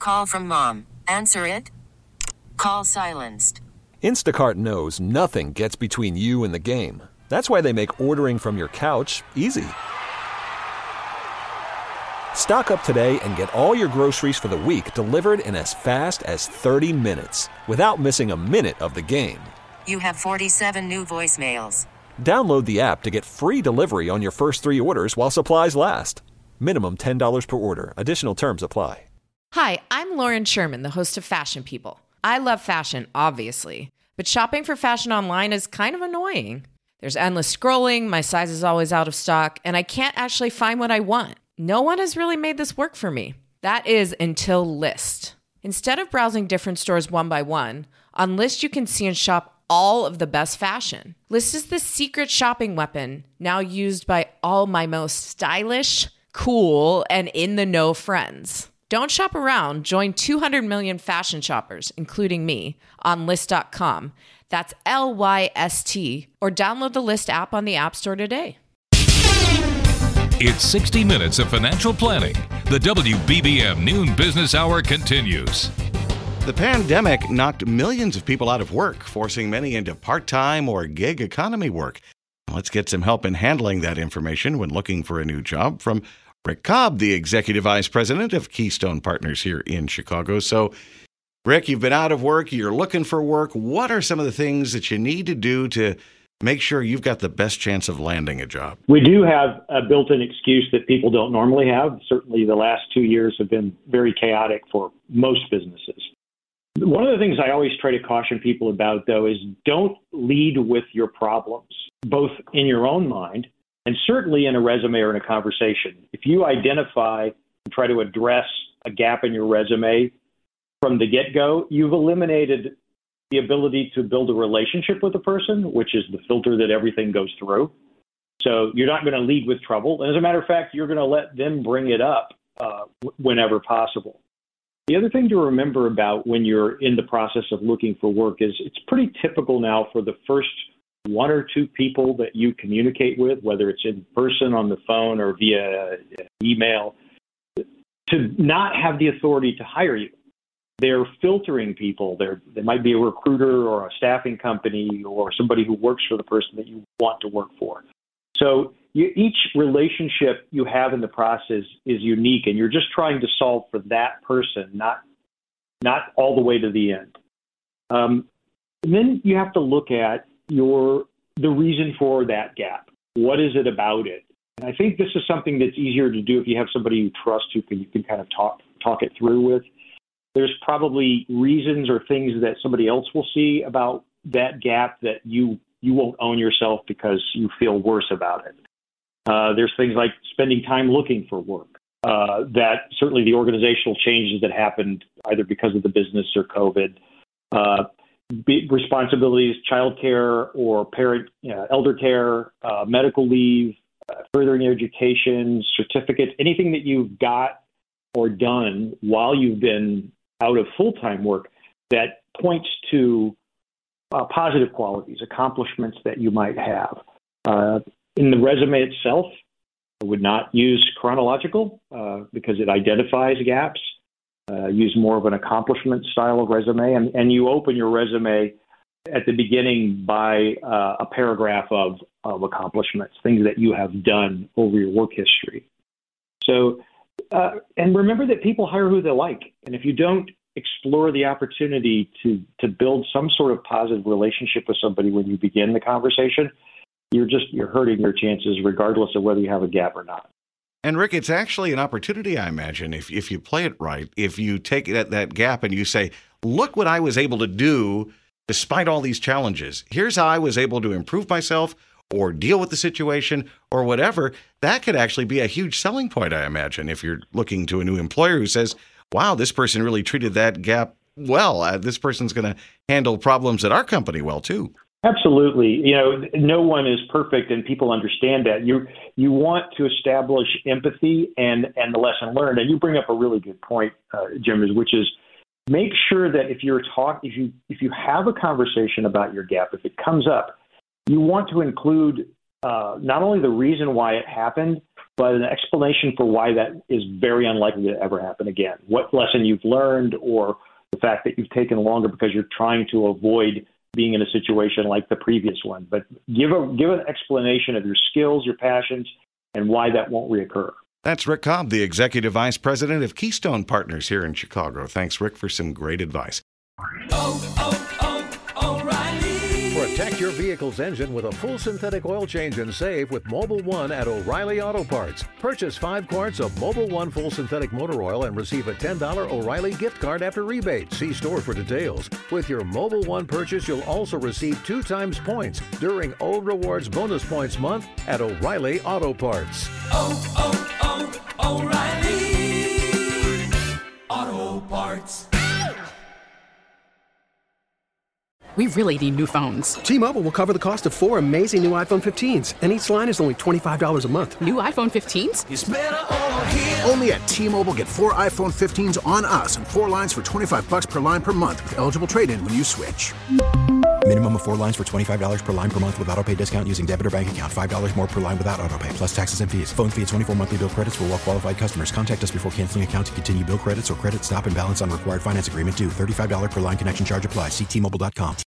Call from mom. Answer it. Call silenced. Instacart knows nothing gets between you and the game. That's why they make ordering from your couch easy. Stock up today and get all your groceries for the week delivered in as fast as 30 minutes without missing a minute of the game. You have 47 new voicemails. Download the app to get free delivery on your first 3 orders while supplies last. Minimum $10 per order. Additional terms apply. Hi, I'm Lauren Sherman, the host of Fashion People. I love fashion, obviously, but shopping for fashion online is kind of annoying. There's endless scrolling, my size is always out of stock, and I can't actually find what I want. No one has really made this work for me. That is until Lyst. Instead of browsing different stores one by one, on Lyst you can see and shop all of the best fashion. Lyst is the secret shopping weapon now used by all my most stylish, cool, and in-the-know friends. Don't shop around. Join 200 million fashion shoppers, including me, on Lyst.com. That's Lyst, or download the Lyst app on the App Store today. It's 60 minutes of financial planning. The WBBM Noon Business Hour continues. The pandemic knocked millions of people out of work, forcing many into part-time or gig economy work. Let's get some help in handling that information when looking for a new job from Rick Cobb, the Executive Vice President of Keystone Partners here in Chicago. So, Rick, you've been out of work, you're looking for work. What are some of the things that you need to do to make sure you've got the best chance of landing a job? We do have a built-in excuse that people don't normally have. Certainly the last 2 years have been very chaotic for most businesses. One of the things I always try to caution people about, though, is don't lead with your problems, both in your own mind and certainly in a resume or in a conversation. If you identify and try to address a gap in your resume from the get-go, you've eliminated the ability to build a relationship with a person, which is the filter that everything goes through. So you're not going to lead with trouble. And as a matter of fact, you're going to let them bring it up whenever possible. The other thing to remember about when you're in the process of looking for work is it's pretty typical now for the first 1 or 2 people that you communicate with, whether it's in person, on the phone, or via email, to not have the authority to hire you. They're filtering people. They might be a recruiter or a staffing company or somebody who works for the person that you want to work for. So each relationship you have in the process is unique, and you're just trying to solve for that person, not all the way to the end. And then you have to look at the reason for that gap. What is it about it? And I think this is something that's easier to do if you have somebody you trust who you can kind of talk it through with. There's probably reasons or things that somebody else will see about that gap that you won't own yourself because you feel worse about it. There's things like spending time looking for work. That certainly the organizational changes that happened either because of the business or COVID. Responsibilities, childcare or parent, elder care, medical leave, furthering education, certificates, anything that you've got or done while you've been out of full-time work that points to positive qualities, accomplishments that you might have. In the resume itself, I would not use chronological because it identifies gaps. Use more of an accomplishment style of resume, and you open your resume at the beginning by a paragraph of accomplishments, things that you have done over your work history. So, and remember that people hire who they like, and if you don't explore the opportunity to build some sort of positive relationship with somebody when you begin the conversation, you're hurting your chances regardless of whether you have a gap or not. And Rick, it's actually an opportunity, I imagine, if you play it right, if you take that gap and you say, look what I was able to do despite all these challenges. Here's how I was able to improve myself or deal with the situation or whatever. That could actually be a huge selling point, I imagine, if you're looking to a new employer who says, wow, this person really treated that gap well. This person's going to handle problems at our company well, too. Absolutely. No one is perfect, and people understand that. You want to establish empathy and the lesson learned. And you bring up a really good point, Jim, which is make sure that if you have a conversation about your gap, if it comes up, you want to include not only the reason why it happened, but an explanation for why that is very unlikely to ever happen again. What lesson you've learned, or the fact that you've taken longer because you're trying to avoid being in a situation like the previous one. But give an explanation of your skills, your passions, and why that won't reoccur. That's Rick Cobb, the Executive Vice President of Keystone Partners here in Chicago. Thanks, Rick, for some great advice. O'Reilly. Protect your vehicle's engine with a full synthetic oil change and save with Mobil 1 at O'Reilly Auto Parts. Purchase 5 quarts of Mobil 1 full synthetic motor oil and receive a $10 O'Reilly gift card after rebate. See store for details. With your Mobil 1 purchase, you'll also receive 2 times points during O Rewards Bonus Points Month at O'Reilly Auto Parts. O'Reilly Auto Parts. We really need new phones. T-Mobile will cover the cost of 4 amazing new iPhone 15s, and each line is only $25 a month. New iPhone 15s? It's better over here. Only at T-Mobile, get 4 iPhone 15s on us and 4 lines for $25 per line per month with eligible trade-in when you switch. Minimum of 4 lines for $25 per line per month with autopay discount using debit or bank account. $5 more per line without autopay, plus taxes and fees. Phone fee at 24 monthly bill credits for well-qualified customers. Contact us before canceling account to continue bill credits or credit stop and balance on required finance agreement due. $35 per line connection charge applies. See T-Mobile.com.